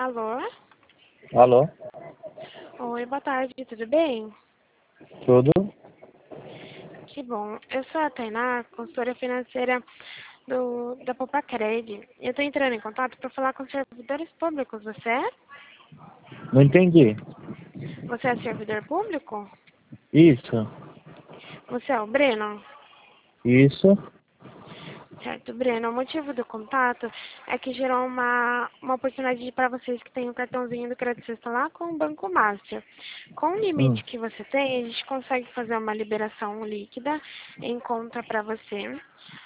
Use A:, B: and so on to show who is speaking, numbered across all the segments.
A: Alô?
B: Alô?
A: Oi, boa tarde, tudo bem?
B: Tudo?
A: Que bom. Eu sou a Tainá, consultora financeira da Popacred. Eu estou entrando em contato para falar com os servidores públicos. Você é?
B: Não entendi.
A: Você é servidor público?
B: Isso.
A: Você é o Breno?
B: Isso.
A: Certo, Breno. O motivo do contato é que gerou uma oportunidade para vocês que têm um cartãozinho do Crédito Sexta lá com o Banco Master. Com o limite que você tem, a gente consegue fazer uma liberação líquida em conta para você.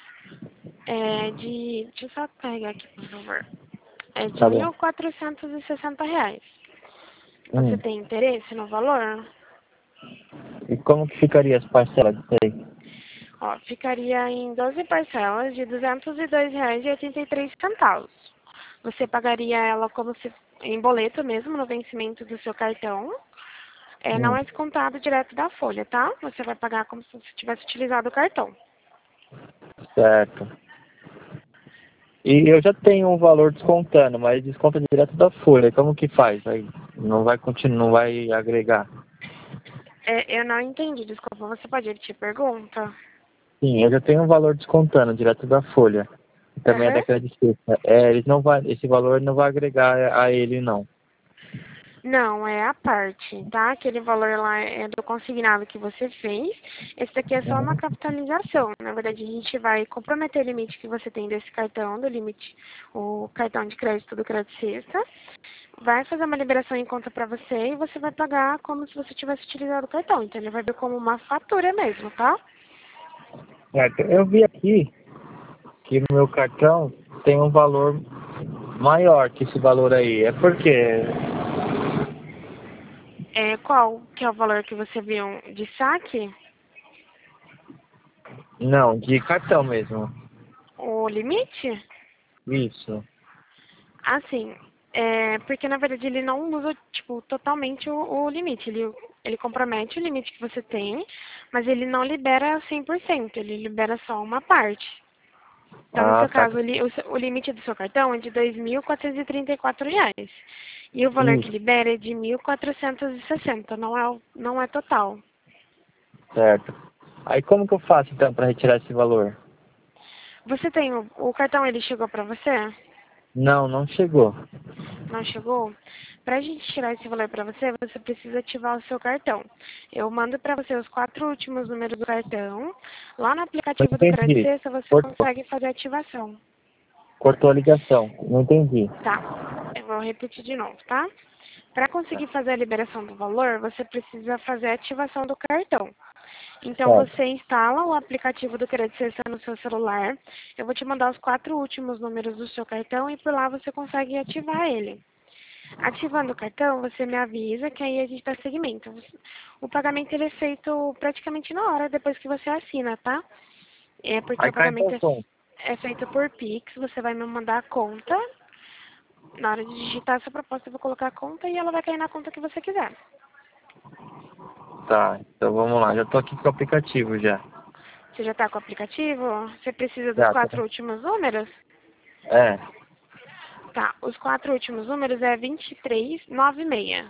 A: Deixa eu só carregar aqui, por favor. É de
B: Tá bom.
A: R$ 1.460. Você
B: Hum.
A: tem interesse no valor?
B: E como que ficaria as parcelas disso aí?
A: Ó, ficaria em 12 parcelas de R$ 202,83. Você pagaria ela como se em boleto mesmo, no vencimento do seu cartão. Não é descontado direto da folha, tá? Você vai pagar como se você tivesse utilizado o cartão.
B: Certo. E eu já tenho um valor descontando, mas desconta direto da folha. Como que faz? Aí não vai continuar, não vai agregar.
A: Eu não entendi, desculpa. Você pode repetir a pergunta?
B: Sim, eu já tenho um valor descontando direto da folha. Também é
A: Aham.
B: da Crédito Sexta. Eles não vai, esse valor não vai agregar a ele, não.
A: Não, é a parte, tá? Aquele valor lá é do consignado que você fez. Esse daqui é só uma
B: Uhum.
A: capitalização. Na verdade, a gente vai comprometer o limite que você tem desse cartão, do limite, o cartão de crédito do Crédito Sexta. Vai fazer uma liberação em conta para você e você vai pagar como se você tivesse utilizado o cartão. Então, ele vai ver como uma fatura mesmo, tá?
B: Certo. Eu vi aqui que no meu cartão tem um valor maior que esse valor aí. É porque
A: Qual que é o valor que você viu de saque?
B: não, de cartão mesmo.
A: O limite?
B: Isso.
A: Assim, porque na verdade ele não usa, tipo, totalmente o limite. Ele compromete o limite que você tem, mas ele não libera 100%, ele libera só uma parte. Então, no
B: Ah,
A: seu
B: tá.
A: caso, o limite do seu cartão é de R$ 2.434. E o valor que
B: Isso,
A: libera é de 1.460, não é total.
B: certo. Aí como que eu faço então para retirar esse valor?
A: Você tem o cartão, ele chegou para você?
B: Não, não chegou.
A: Não chegou? Para a gente tirar esse valor para você, você precisa ativar o seu cartão. Eu mando para você os 4 últimos números do cartão. Lá no
B: Não
A: aplicativo do Crédito
B: entendi.
A: Sexta você
B: Cortou,
A: consegue fazer a ativação.
B: cortou a ligação. Não entendi.
A: Tá, eu vou repetir de novo, tá? Para conseguir fazer a liberação do valor, você precisa fazer a ativação do cartão. Então,
B: Certo.
A: você instala o aplicativo do Crédito Sexta no seu celular. Eu vou te mandar os 4 últimos números do seu cartão e por lá você consegue ativar ele. Ativando o cartão, você me avisa que aí a gente dá seguimento. O pagamento ele é feito praticamente na hora depois que você assina, tá? É porque
B: Aí
A: o
B: cai
A: pagamento
B: então como?
A: é feito por Pix, você vai me mandar a conta. Na hora de digitar essa proposta, eu vou colocar a conta e ela vai cair na conta que você quiser.
B: Tá, então vamos lá. Já tô aqui com o aplicativo já.
A: Você já está com o aplicativo? Você precisa dos
B: Já,
A: 4
B: tá.
A: últimos números?
B: É,
A: Tá, os 4 últimos números é 2396.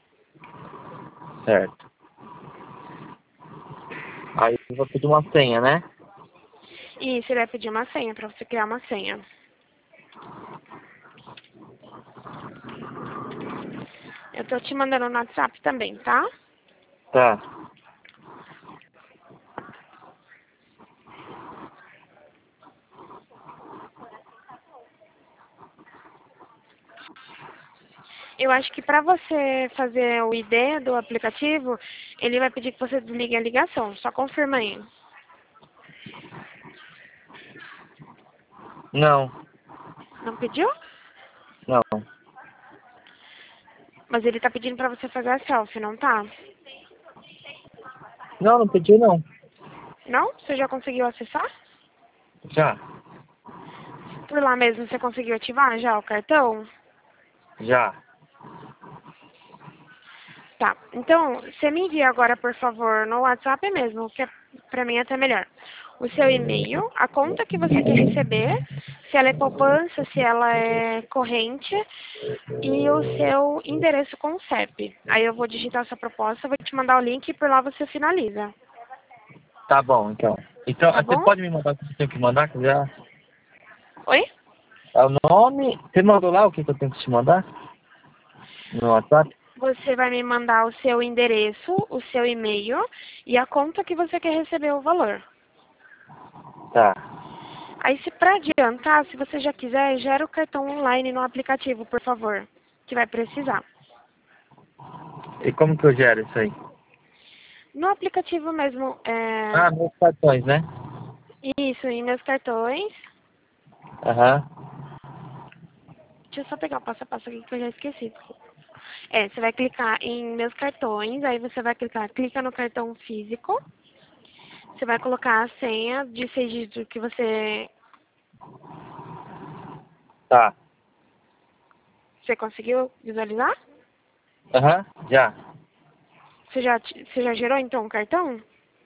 B: certo. Aí eu vou pedir uma senha, né?
A: E você vai pedir uma senha para você criar uma senha. Eu tô te mandando no WhatsApp também, tá?
B: Tá.
A: Eu acho que para você fazer o ID do aplicativo, ele vai pedir que você desligue a ligação. Só confirma aí.
B: Não,
A: Não pediu?
B: não.
A: Mas ele tá pedindo para você fazer a selfie, não tá?
B: Não, não pediu não.
A: Não? Você já conseguiu acessar?
B: Já,
A: Por lá mesmo você conseguiu ativar já o cartão?
B: já.
A: Tá. Então, você me envia agora, por favor, no WhatsApp mesmo, que é, pra mim é até melhor. O seu e-mail, a conta que você quer receber, se ela é poupança, se ela é corrente e o seu endereço com o CEP. Aí eu vou digitar essa proposta, vou te mandar o link e por lá você finaliza.
B: Tá bom, então. Então,
A: Tá
B: você
A: bom?
B: pode me mandar o que eu tenho que mandar? Que eu já...
A: Oi?
B: É o nome. Você mandou lá o que eu tenho que te mandar? No WhatsApp?
A: Você vai me mandar o seu endereço, o seu e-mail e a conta que você quer receber o valor.
B: Tá.
A: Aí, se para adiantar, se você já quiser, gera o cartão online no aplicativo, por favor, que vai precisar.
B: E como que eu gero isso aí?
A: No aplicativo mesmo,
B: Ah, meus cartões, né?
A: isso, em meus cartões.
B: Aham.
A: Deixa eu só pegar o passo a passo aqui que eu já esqueci. Você vai clicar em meus cartões, aí você vai clica no cartão físico. Você vai colocar a senha de 6 dígitos que
B: Tá.
A: você conseguiu visualizar?
B: Aham, já.
A: Você já gerou então o cartão?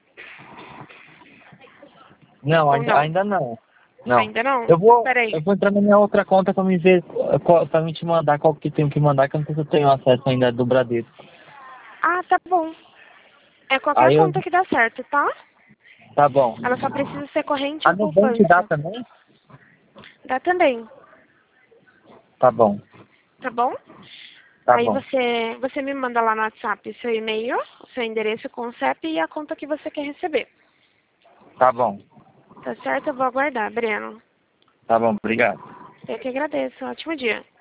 B: Não,
A: Ou não?
B: ainda não. Não.
A: Ainda não?
B: Eu
A: Peraí.
B: vou entrar na minha outra conta pra me ver, pra me te mandar qual que tenho que mandar, que eu não sei se eu tenho acesso ainda do Bradesco.
A: Ah, tá bom. É qualquer
B: Aí eu,
A: conta que dá certo, tá?
B: tá bom.
A: Ela só precisa ser corrente
B: A
A: ou
B: Nubank dá
A: poupança.
B: também?
A: Dá também,
B: Tá bom,
A: tá bom?
B: tá
A: Aí
B: bom,
A: você me manda lá no WhatsApp o seu e-mail, o seu endereço com o CEP e a conta que você quer receber.
B: tá bom,
A: Tá certo? Eu vou aguardar, Breno.
B: tá bom, obrigado.
A: Eu que agradeço. Ótimo dia.